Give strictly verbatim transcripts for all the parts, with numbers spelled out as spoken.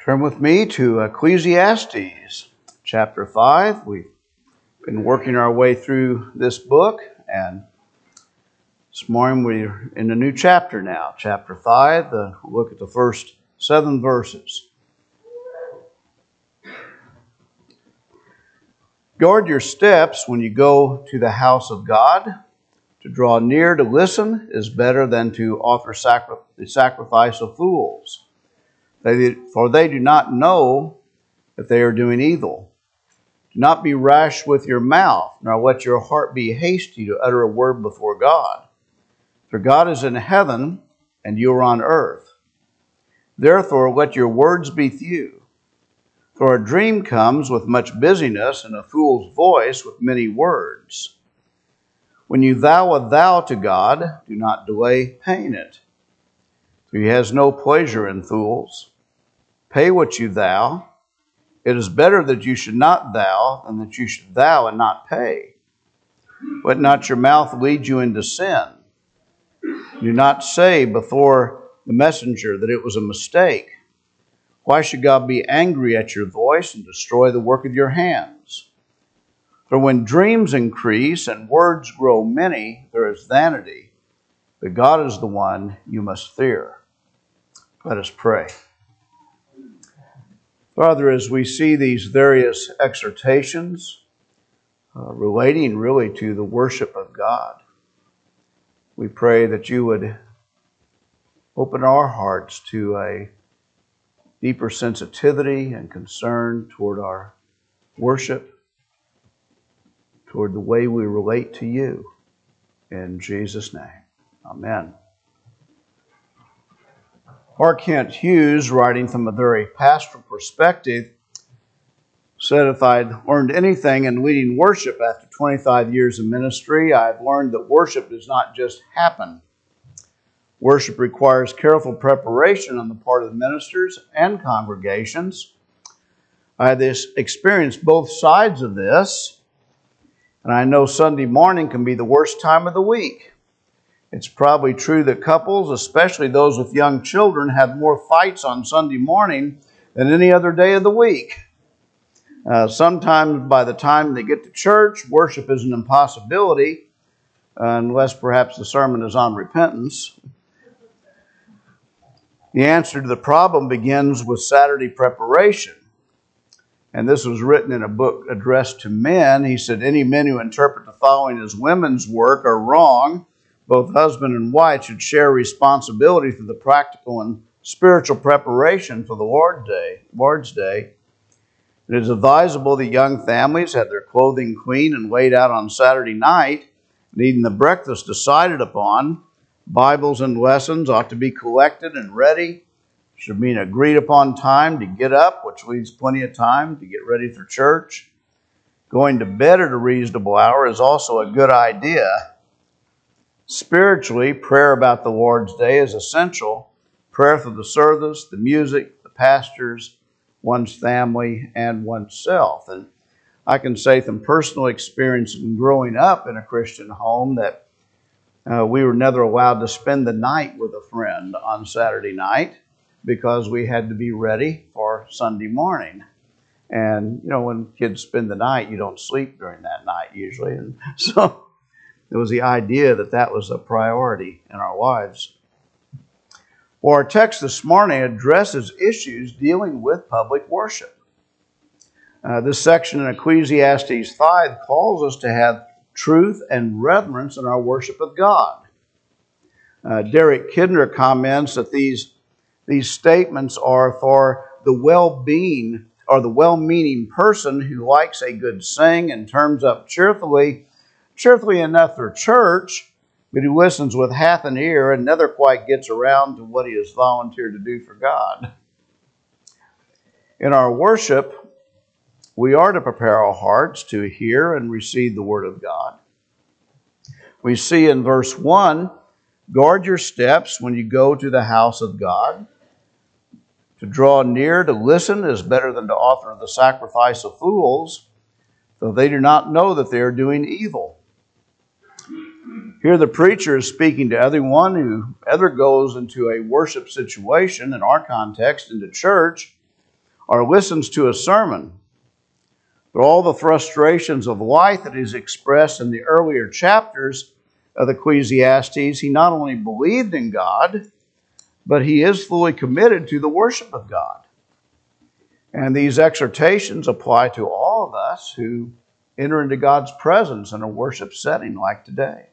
Turn with me to Ecclesiastes chapter five. We've been working our way through this book, and this morning we're in a new chapter now, chapter five. Uh, look at the first seven verses. Guard your steps when you go to the house of God. To draw near to listen is better than to offer sacri- the sacrifice of fools. They, for they do not know that they are doing evil. Do not be rash with your mouth, nor let your heart be hasty to utter a word before God. For God is in heaven, and you are on earth. Therefore let your words be few. For a dream comes with much busyness, and a fool's voice with many words. When you vow a vow to God, do not delay paying it. For he has no pleasure in fools. Pay what you vow. It is better that you should not vow than that you should vow and not pay. Let not your mouth lead you into sin. Do not say before the messenger that it was a mistake. Why should God be angry at your voice and destroy the work of your hands? For when dreams increase and words grow many, there is vanity. But God is the one you must fear. Let us pray. Father, as we see these various exhortations uh, relating really to the worship of God, we pray that you would open our hearts to a deeper sensitivity and concern toward our worship, toward the way we relate to you. In Jesus' name, amen. R. Kent Hughes, writing from a very pastoral perspective, said, if I'd learned anything in leading worship after twenty-five years of ministry, I've learned that worship does not just happen. Worship requires careful preparation on the part of the ministers and congregations. I have this, experienced both sides of this, and I know Sunday morning can be the worst time of the week. It's probably true that couples, especially those with young children, have more fights on Sunday morning than any other day of the week. Uh, sometimes by the time they get to church, worship is an impossibility, uh, unless perhaps the sermon is on repentance. The answer to the problem begins with Saturday preparation. And this was written in a book addressed to men. He said, any men who interpret the following as women's work are wrong. Both husband and wife should share responsibility for the practical and spiritual preparation for the Lord's Day. Lord's Day. It is advisable that young families have their clothing clean and laid out on Saturday night, needing the breakfast decided upon. Bibles and lessons ought to be collected and ready. Should be an agreed upon time to get up, which leaves plenty of time to get ready for church. Going to bed at a reasonable hour is also a good idea. Spiritually, prayer about the Lord's Day is essential. Prayer for the service, the music, the pastors, one's family, and oneself. And I can say from personal experience in growing up in a Christian home that uh, we were never allowed to spend the night with a friend on Saturday night because we had to be ready for Sunday morning. And, you know, when kids spend the night, you don't sleep during that night usually. And so it was the idea that that was a priority in our lives. Well, our text this morning addresses issues dealing with public worship. Uh, this section in Ecclesiastes five calls us to have truth and reverence in our worship of God. Uh, Derek Kidner comments that these, these statements are for the well-being or the well-meaning person who likes a good sing and turns up cheerfully cheerfully enough for church, but who listens with half an ear and never quite gets around to what he has volunteered to do for God. In our worship, we are to prepare our hearts to hear and receive the Word of God. We see in verse one, guard your steps when you go to the house of God. To draw near to listen is better than to offer the sacrifice of fools, though they do not know that they are doing evil. Here the preacher is speaking to everyone who ever goes into a worship situation, in our context, into church, or listens to a sermon. But all the frustrations of life that is expressed in the earlier chapters of Ecclesiastes, he not only believed in God, but he is fully committed to the worship of God. And these exhortations apply to all of us who enter into God's presence in a worship setting like today.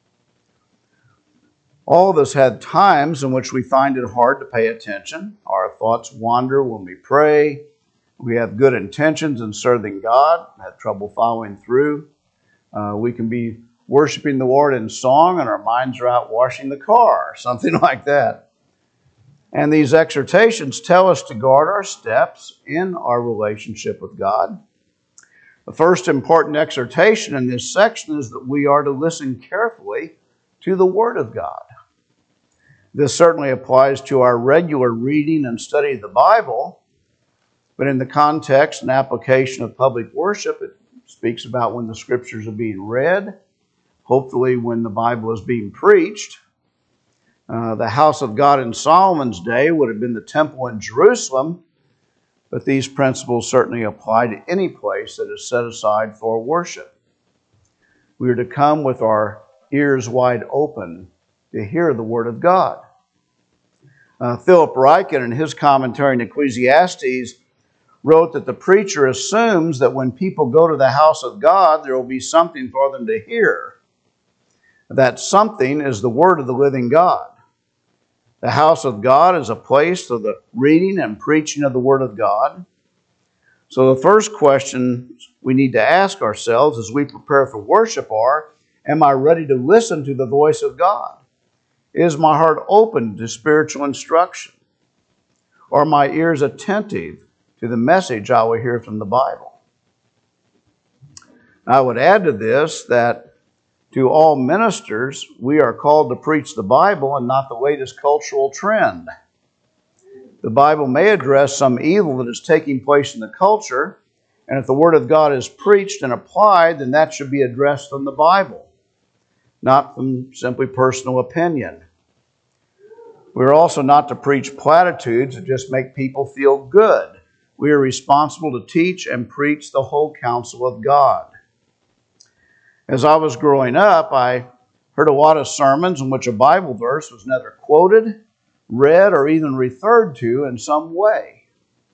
All of us have times in which we find it hard to pay attention. Our thoughts wander when we pray. We have good intentions in serving God, have trouble following through. Uh, we can be worshiping the Lord in song and our minds are out washing the car, something like that. And these exhortations tell us to guard our steps in our relationship with God. The first important exhortation in this section is that we are to listen carefully to the Word of God. This certainly applies to our regular reading and study of the Bible, but in the context and application of public worship, it speaks about when the Scriptures are being read, hopefully when the Bible is being preached. Uh, the house of God in Solomon's day would have been the temple in Jerusalem, but these principles certainly apply to any place that is set aside for worship. We are to come with our ears wide open to hear the Word of God. Uh, Philip Ryken, in his commentary in Ecclesiastes, wrote that the preacher assumes that when people go to the house of God, there will be something for them to hear. That something is the Word of the living God. The house of God is a place for the reading and preaching of the Word of God. So the first question we need to ask ourselves as we prepare for worship are, am I ready to listen to the voice of God? Is my heart open to spiritual instruction? Are my ears attentive to the message I will hear from the Bible? I would add to this that to all ministers, we are called to preach the Bible and not the latest cultural trend. The Bible may address some evil that is taking place in the culture, and if the Word of God is preached and applied, then that should be addressed from the Bible, not from simply personal opinion. We're also not to preach platitudes that just make people feel good. We are responsible to teach and preach the whole counsel of God. As I was growing up, I heard a lot of sermons in which a Bible verse was neither quoted, read, or even referred to in some way.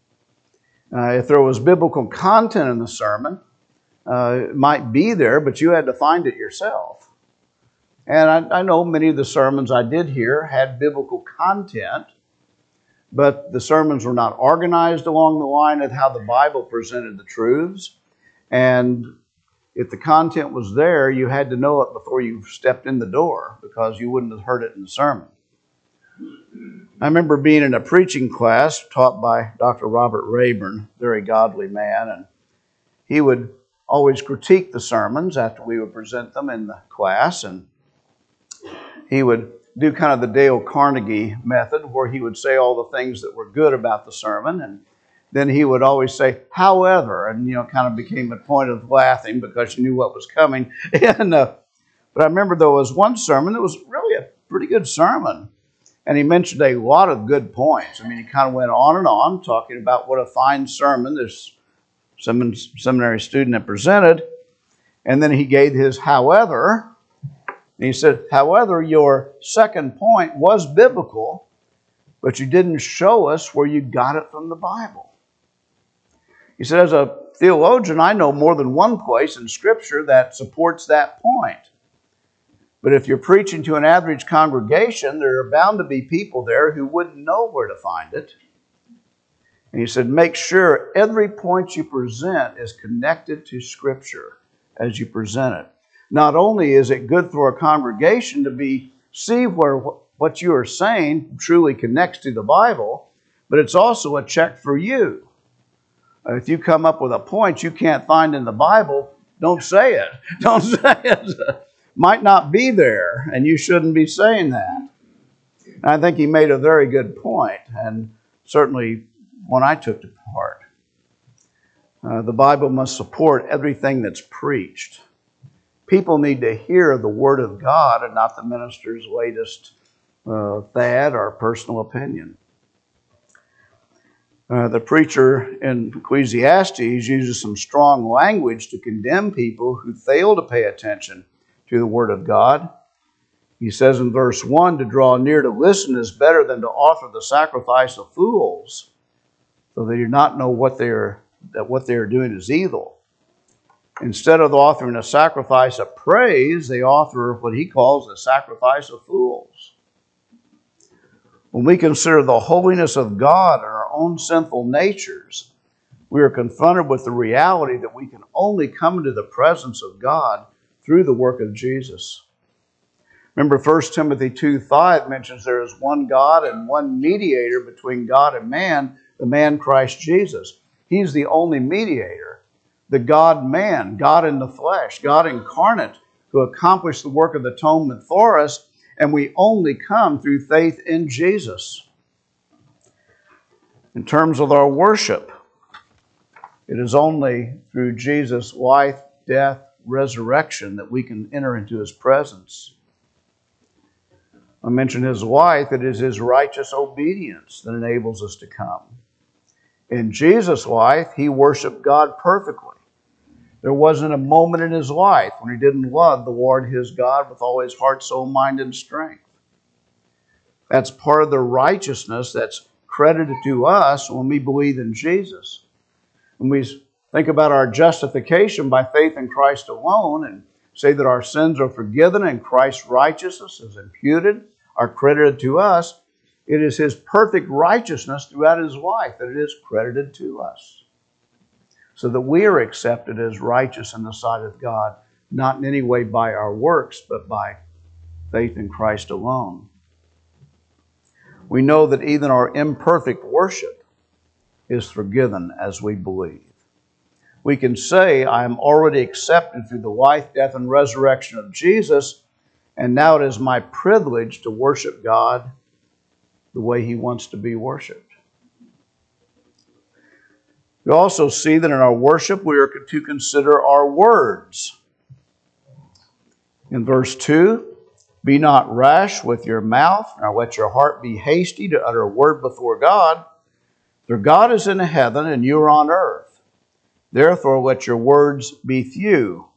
Uh, if there was biblical content in the sermon, uh, it might be there, but you had to find it yourself. And I, I know many of the sermons I did hear had biblical content, but the sermons were not organized along the line of how the Bible presented the truths. And if the content was there, you had to know it before you stepped in the door because you wouldn't have heard it in the sermon. I remember being in a preaching class taught by Doctor Robert Rayburn, very godly man, and he would always critique the sermons after we would present them in the class, and he would do kind of the Dale Carnegie method where he would say all the things that were good about the sermon, and then he would always say, however, and, you know, kind of became a point of laughing because you knew what was coming. and uh, But I remember there was one sermon that was really a pretty good sermon. And he mentioned a lot of good points. I mean, he kind of went on and on talking about what a fine sermon this seminary student had presented. And then he gave his however. And he said, however, your second point was biblical, but you didn't show us where you got it from the Bible. He said, as a theologian, I know more than one place in Scripture that supports that point. But if you're preaching to an average congregation, there are bound to be people there who wouldn't know where to find it. And he said, make sure every point you present is connected to Scripture as you present it. Not only is it good for a congregation to be see where what you are saying truly connects to the Bible, but it's also a check for you. If you come up with a point you can't find in the Bible, don't say it. Don't say it. Might not be there, and you shouldn't be saying that. And I think he made a very good point, and certainly one I took to heart. Uh, the Bible must support everything that's preached. People need to hear the Word of God and not the minister's latest uh, fad or personal opinion. Uh, the preacher in Ecclesiastes uses some strong language to condemn people who fail to pay attention to the Word of God. He says in verse one, to draw near to listen is better than to offer the sacrifice of fools, so they do not know what they are, that what they are doing is evil. Instead of offering a sacrifice of praise, they offer what he calls a sacrifice of fools. When we consider the holiness of God and our own sinful natures, we are confronted with the reality that we can only come into the presence of God through the work of Jesus. Remember, First Timothy two five mentions there is one God and one mediator between God and man, the man Christ Jesus. He's the only mediator, the God-man, God in the flesh, God incarnate, who accomplished the work of atonement for us, and we only come through faith in Jesus. In terms of our worship, it is only through Jesus' life, death, resurrection that we can enter into his presence. I mentioned his life. It is his righteous obedience that enables us to come. In Jesus' life, he worshiped God perfectly. There wasn't a moment in his life when he didn't love the Lord his God with all his heart, soul, mind, and strength. That's part of the righteousness that's credited to us when we believe in Jesus. When we think about our justification by faith in Christ alone and say that our sins are forgiven and Christ's righteousness is imputed, are credited to us, it is his perfect righteousness throughout his life that it is credited to us, so that we are accepted as righteous in the sight of God, not in any way by our works, but by faith in Christ alone. We know that even our imperfect worship is forgiven as we believe. We can say, I am already accepted through the life, death, and resurrection of Jesus, and now it is my privilege to worship God the way he wants to be worshiped. We also see that in our worship we are to consider our words. In verse two, be not rash with your mouth, nor let your heart be hasty to utter a word before God. For God is in heaven and you are on earth. Therefore let your words be few.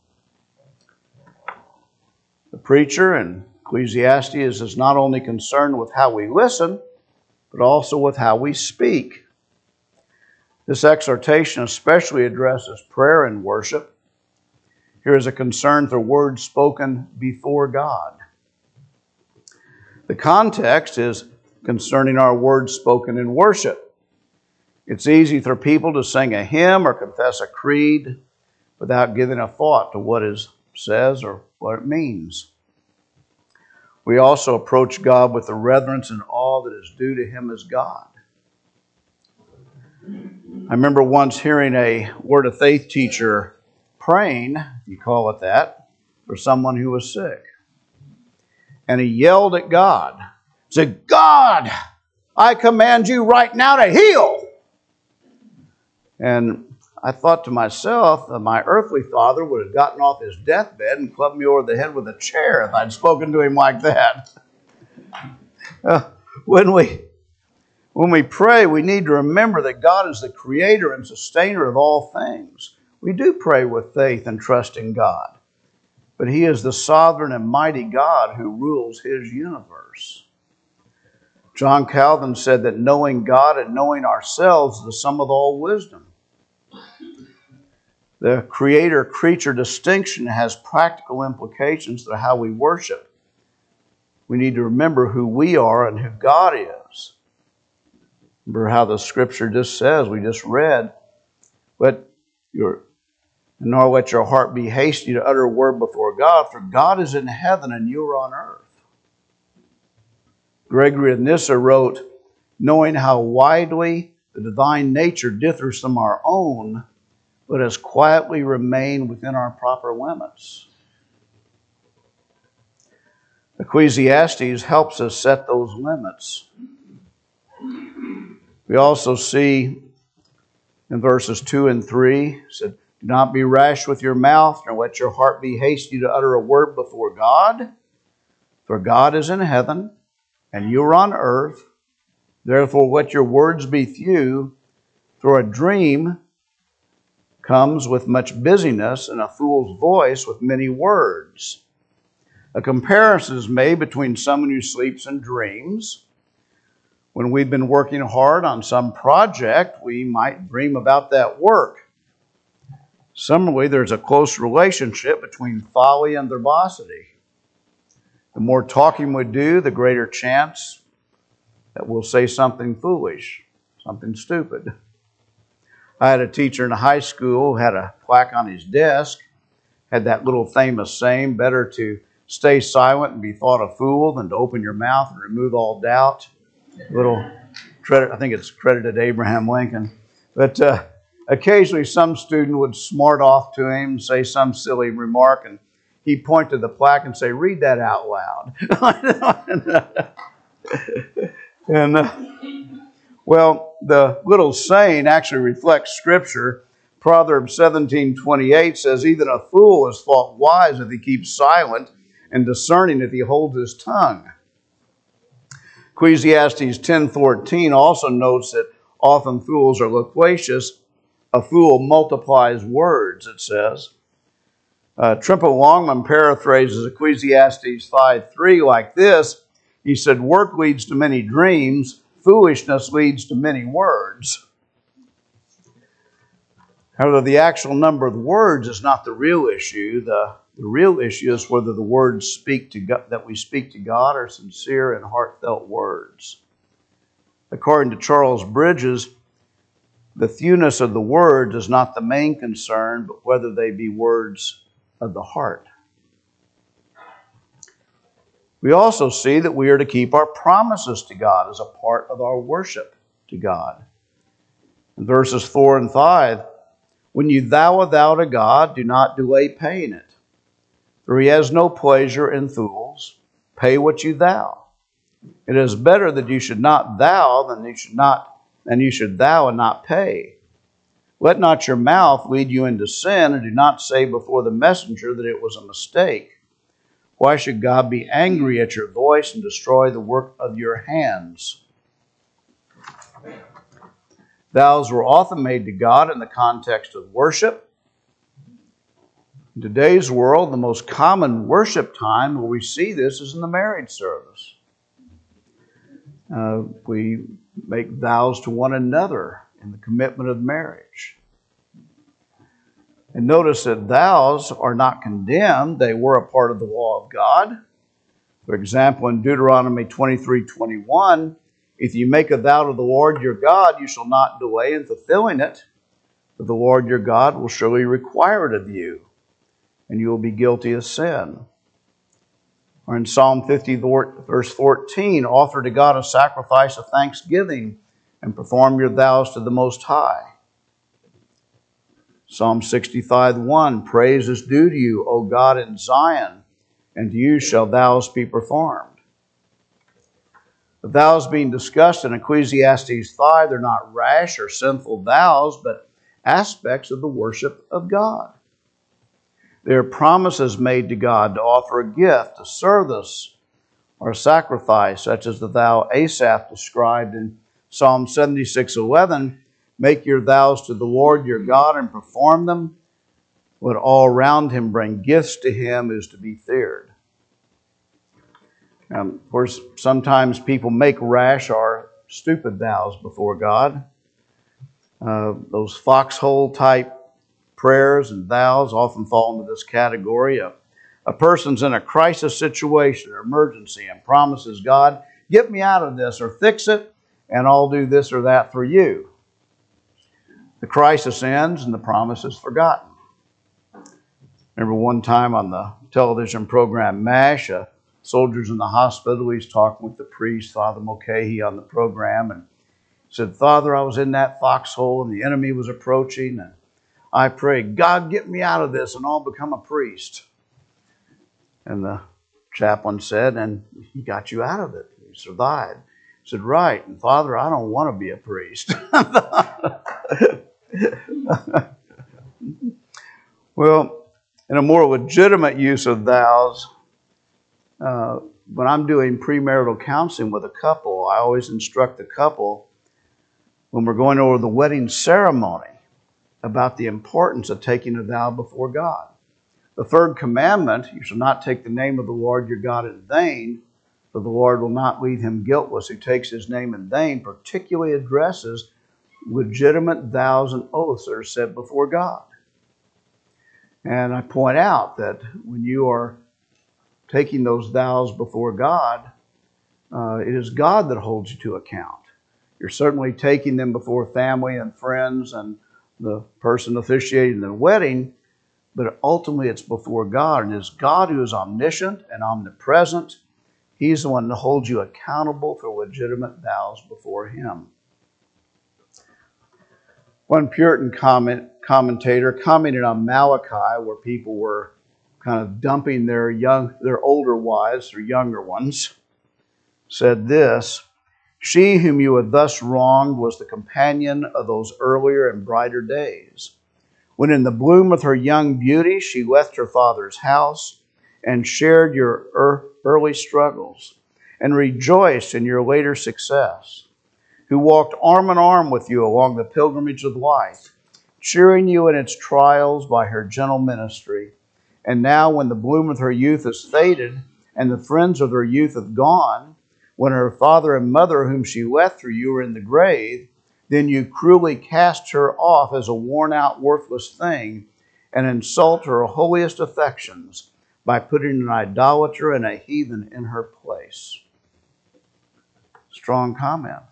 The preacher in Ecclesiastes is not only concerned with how we listen, but also with how we speak. This exhortation especially addresses prayer and worship. Here is a concern for words spoken before God. The context is concerning our words spoken in worship. It's easy for people to sing a hymn or confess a creed without giving a thought to what it says or what it means. We also approach God with the reverence and awe that is due to him as God. I remember once hearing a Word of Faith teacher praying, if you call it that, for someone who was sick. And he yelled at God, said, God, I command you right now to heal. And I thought to myself that my earthly father would have gotten off his deathbed and clubbed me over the head with a chair if I'd spoken to him like that. Uh, when we when we pray, we need to remember that God is the creator and sustainer of all things. We do pray with faith and trust in God, but he is the sovereign and mighty God who rules his universe. John Calvin said that knowing God and knowing ourselves is the sum of all wisdom. The creator-creature distinction has practical implications to how we worship. We need to remember who we are and who God is. Remember how the scripture just says, we just read, let your, nor let your heart be hasty to utter a word before God, for God is in heaven and you are on earth. Gregory of Nyssa wrote, knowing how widely the divine nature differs from our own, let us quietly remain within our proper limits. Ecclesiastes helps us set those limits. We also see in verses two and three, it said, do not be rash with your mouth, nor let your heart be hasty to utter a word before God. For God is in heaven, and you are on earth. Therefore let your words be few. For a dream comes with much busyness, and a fool's voice with many words. A comparison is made between someone who sleeps and dreams. When we've been working hard on some project, we might dream about that work. Similarly, there's a close relationship between folly and verbosity. The more talking we do, the greater chance that we'll say something foolish, something stupid. I had a teacher in high school who had a plaque on his desk, had that little famous saying, better to stay silent and be thought a fool than to open your mouth and remove all doubt. Little credit, I think it's credited to Abraham Lincoln. But uh, occasionally some student would smart off to him, say some silly remark, and he'd point to the plaque and say, read that out loud. and uh, Well, the little saying actually reflects Scripture. Proverbs seventeen twenty-eight says, even a fool is thought wise if he keeps silent, and discerning if he holds his tongue. Ecclesiastes ten fourteen also notes that often fools are loquacious. A fool multiplies words, it says. Uh, Trimble Longman paraphrases Ecclesiastes five three like this. He said, work leads to many dreams. Foolishness leads to many words. However, the actual number of words is not the real issue. The, the real issue is whether the words speak to God, that we speak to God are sincere and heartfelt words. According to Charles Bridges, the fewness of the words is not the main concern, but whether they be words of the heart. We also see that we are to keep our promises to God as a part of our worship to God. In verses four and five, when you vow a vow to God, do not delay paying it, for he has no pleasure in fools. Pay what you vow. It is better that you should not vow than you should not, than you should vow and not pay. Let not your mouth lead you into sin, and do not say before the messenger that it was a mistake. Why should God be angry at your voice and destroy the work of your hands? Vows were often made to God in the context of worship. In today's world, the most common worship time where we see this is in the marriage service. Uh, we make vows to one another in the commitment of marriage. And notice that vows are not condemned. They were a part of the law of God. For example, in Deuteronomy twenty-three twenty-one, if you make a vow to the Lord your God, you shall not delay in fulfilling it, for the Lord your God will surely require it of you, and you will be guilty of sin. Or in Psalm fifty, verse fourteen, offer to God a sacrifice of thanksgiving and perform your vows to the Most High. Psalm sixty-five one, praise is due to you, O God, in Zion, and to you shall vows be performed. The vows being discussed in Ecclesiastes five, they're not rash or sinful vows, but aspects of the worship of God. They are promises made to God to offer a gift, a service, or a sacrifice, such as the vow Asaph described in Psalm seventy-six eleven, make your vows to the Lord your God and perform them. What all around him bring gifts to him is to be feared. Um, of course, sometimes people make rash or stupid vows before God. Uh, those foxhole type prayers and vows often fall into this category. A, a person's in a crisis situation or emergency and promises God, get me out of this or fix it, and I'll do this or that for you. The crisis ends and the promise is forgotten. Remember one time on the television program MASH, uh, soldiers in the hospital, he's talking with the priest, Father Mulcahy, on the program, and said, Father, I was in that foxhole and the enemy was approaching, and I prayed, God, get me out of this and I'll become a priest. And the chaplain said, and he got you out of it. You survived. He said, right. And Father, I don't want to be a priest. Well, in a more legitimate use of vows, uh, when I'm doing premarital counseling with a couple, I always instruct the couple when we're going over the wedding ceremony about the importance of taking a vow before God. The third commandment, you shall not take the name of the Lord your God in vain, for the Lord will not leave him guiltless who takes his name in vain, particularly addresses legitimate vows and oaths that are said before God. And I point out that when you are taking those vows before God, uh, it is God that holds you to account. You're certainly taking them before family and friends and the person officiating the wedding, but ultimately it's before God. And it's God who is omniscient and omnipresent. He's the one that holds you accountable for legitimate vows before him. One Puritan comment, commentator commented on Malachi, where people were kind of dumping their young, their older wives, their younger ones, said this: "She whom you had thus wronged was the companion of those earlier and brighter days, when in the bloom of her young beauty she left her father's house and shared your early struggles and rejoiced in your later success, who walked arm in arm with you along the pilgrimage of life, cheering you in its trials by her gentle ministry. And now when the bloom of her youth has faded and the friends of her youth have gone, when her father and mother whom she left through you are in the grave, then you cruelly cast her off as a worn-out, worthless thing and insult her holiest affections by putting an idolater and a heathen in her place." Strong comment.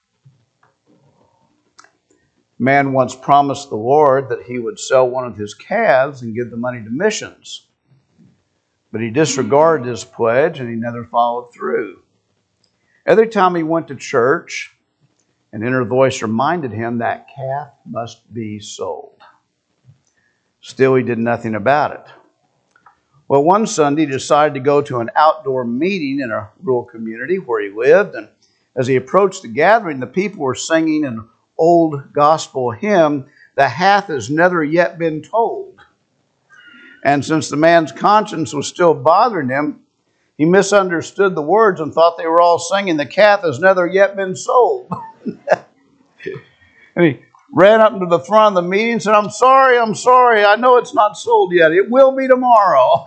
Man once promised the Lord that he would sell one of his calves and give the money to missions. But he disregarded his pledge and he never followed through. Every time he went to church, an inner voice reminded him that calf must be sold. Still, he did nothing about it. Well, one Sunday he decided to go to an outdoor meeting in a rural community where he lived, and as he approached the gathering, the people were singing an old gospel hymn, "The hath has never yet been told." And since the man's conscience was still bothering him, he misunderstood the words and thought they were all singing, "The calf has never yet been sold." And he ran up into the front of the meeting and said, "I'm sorry, I'm sorry. I know it's not sold yet. It will be tomorrow."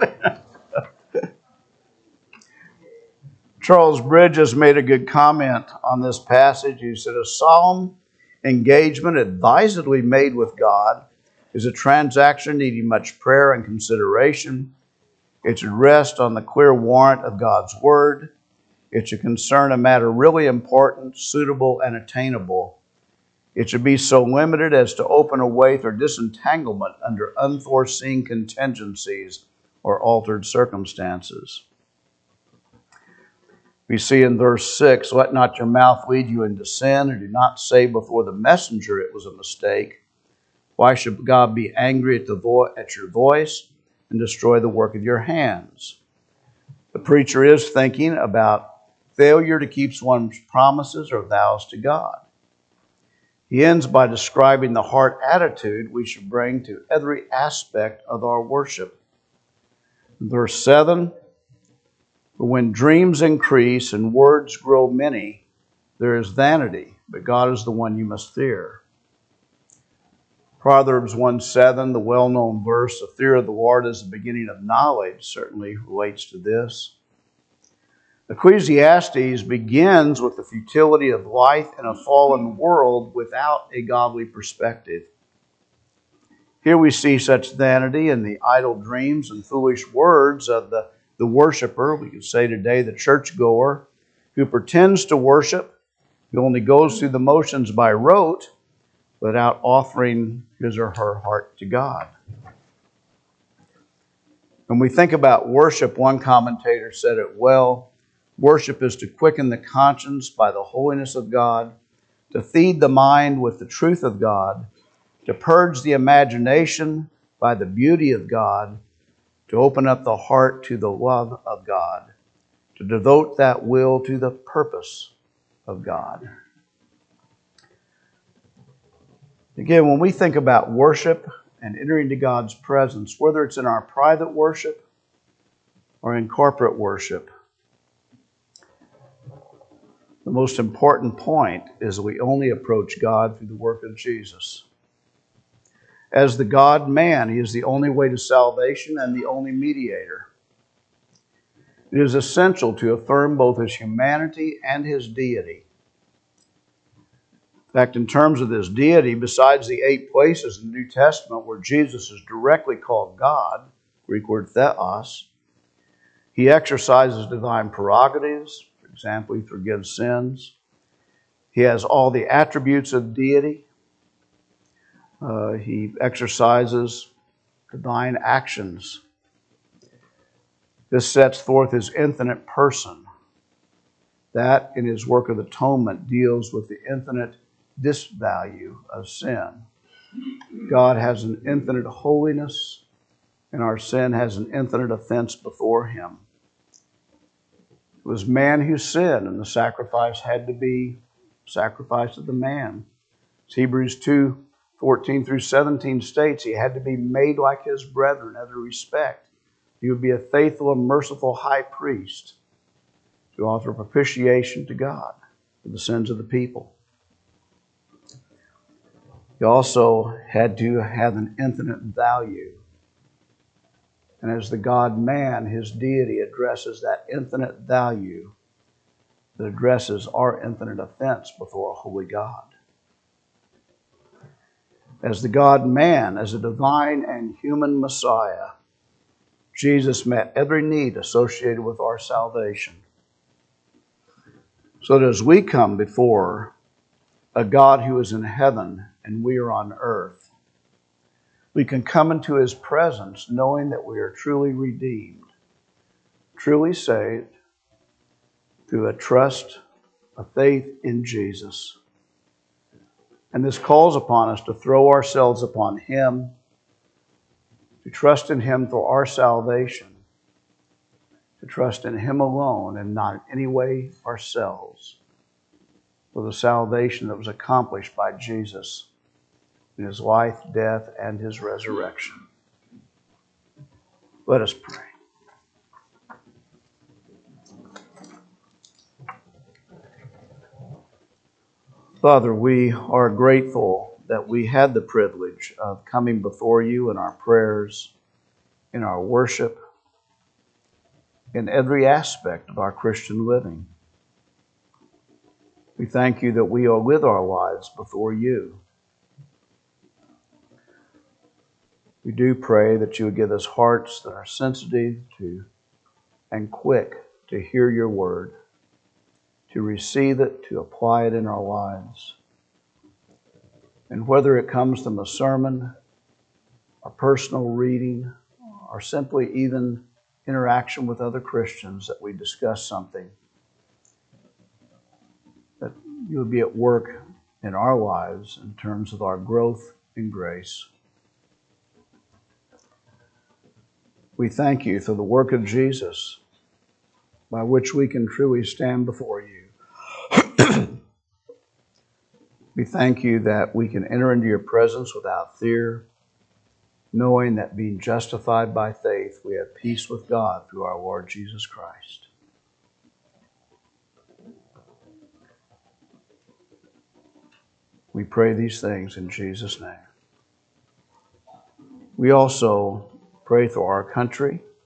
Charles Bridges made a good comment on this passage. He said, "A solemn engagement advisedly made with God is a transaction needing much prayer and consideration. It should rest on the clear warrant of God's word. It should concern a matter really important, suitable, and attainable. It should be so limited as to open a way for disentanglement under unforeseen contingencies or altered circumstances." We see in verse six, "Let not your mouth lead you into sin, and do not say before the messenger it was a mistake. Why should God be angry at, the vo- at your voice and destroy the work of your hands?" The preacher is thinking about failure to keep one's promises or vows to God. He ends by describing the heart attitude we should bring to every aspect of our worship. In verse seven, "But when dreams increase and words grow many, there is vanity, but God is the one you must fear." Proverbs one seven, the well-known verse, "The fear of the Lord is the beginning of knowledge," certainly relates to this. Ecclesiastes begins with the futility of life in a fallen world without a godly perspective. Here we see such vanity in the idle dreams and foolish words of the, the worshiper, we could say today the churchgoer, who pretends to worship, who only goes through the motions by rote without offering his or her heart to God. When we think about worship, one commentator said it well: worship is to quicken the conscience by the holiness of God, to feed the mind with the truth of God, to purge the imagination by the beauty of God, to open up the heart to the love of God, to devote that will to the purpose of God. Again, when we think about worship and entering into God's presence, whether it's in our private worship or in corporate worship, The most important point is that we only approach God through the work of Jesus. As the God-man, He is the only way to salvation and the only mediator. It is essential to affirm both His humanity and His deity. In fact, in terms of this deity, besides the eight places in the New Testament where Jesus is directly called God, Greek word theos, He exercises divine prerogatives. For example, He forgives sins. He has all the attributes of deity. Uh, he exercises divine actions. This sets forth His infinite person. That, in His work of atonement, deals with the infinite disvalue of sin. God has an infinite holiness, and our sin has an infinite offense before Him. It was man who sinned, and the sacrifice had to be sacrifice of the man. As Hebrews two fourteen through seventeen states, he had to be made like his brethren in every respect. He would be a faithful and merciful high priest to offer propitiation to God for the sins of the people. He also had to have an infinite value. And as the God-man, His deity addresses that infinite value that addresses our infinite offense before a holy God. As the God-man, as a divine and human Messiah, Jesus met every need associated with our salvation. So that as we come before a God who is in heaven and we are on earth, we can come into His presence knowing that we are truly redeemed, truly saved through a trust, a faith in Jesus. And this calls upon us to throw ourselves upon Him, to trust in Him for our salvation, to trust in Him alone and not in any way ourselves, for the salvation that was accomplished by Jesus in His life, death, and His resurrection. Let us pray. Father, we are grateful that we had the privilege of coming before You in our prayers, in our worship, in every aspect of our Christian living. We thank You that we are with our lives before You. We do pray that You would give us hearts that are sensitive to and quick to hear Your word, to receive it, to apply it in our lives. And whether it comes from a sermon, a personal reading, or simply even interaction with other Christians, that we discuss something, that You would be at work in our lives in terms of our growth in grace. We thank You for the work of Jesus, by which we can truly stand before You. We thank You that we can enter into Your presence without fear, knowing that being justified by faith, we have peace with God through our Lord Jesus Christ. We pray these things in Jesus' name. We also pray for our country,